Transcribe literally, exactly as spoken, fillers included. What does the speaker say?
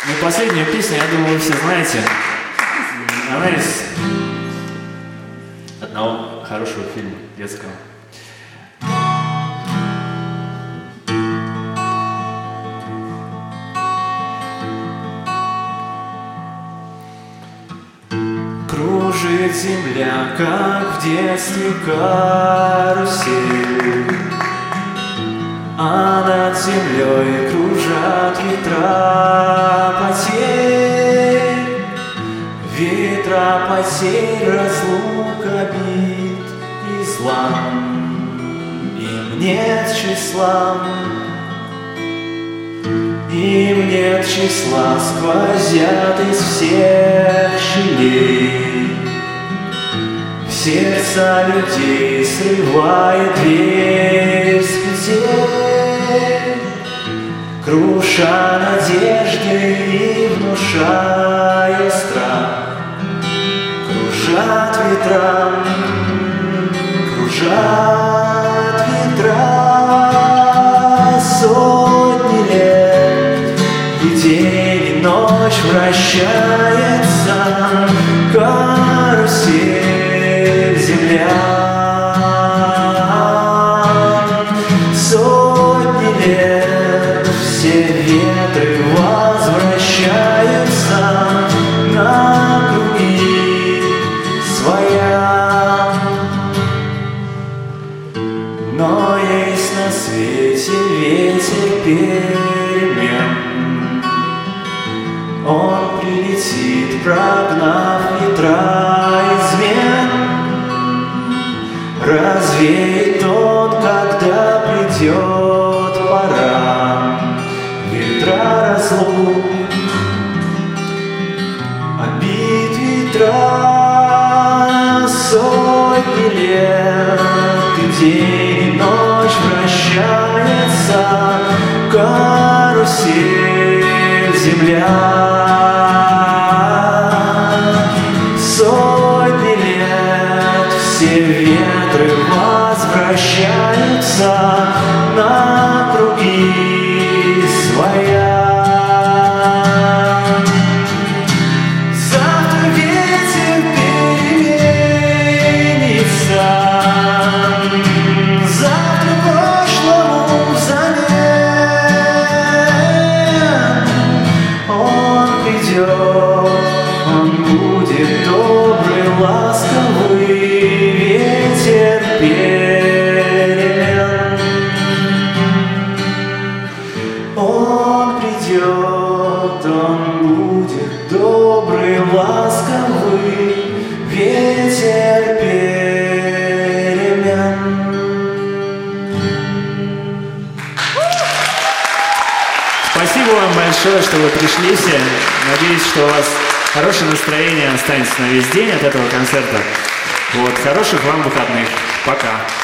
Ну, последнюю песню, я думаю, вы все знаете. Она из одного хорошего фильма детского. Кружит земля, как в детстве карусель, а над землей кружат ветра потерь. Ветра потерь, разлук, обид и зла, им нет числа, им нет числа, сквозят из всех щелей. В сердца людей срывает дверь с петель, круша надежды и внушая страх. Кружат ветра, кружат ветра сотни лет, и день и ночь вращается карусель земля. Сотни лет все ветры возвращаются на круги своя. Но есть на свете ветер перемен, он прилетит, прогнав ветра измен. Развеет он, когда придет пора, ветра разлук, обид ветра. Сотни лет, и день и ночь вращается карусель земля. Сотни лет все ветры возвращаются на круги своя. Завтра ветер переменится, завтра прошлому взамен. Он придет, он будет добрый, ласковый ветер перемен. Он придет, он будет добрый, ласковый ветер перемен. Спасибо вам большое, что вы пришли все. Надеюсь, что у вас хорошее настроение останется на весь день от этого концерта. Вот, хороших вам выходных. Пока.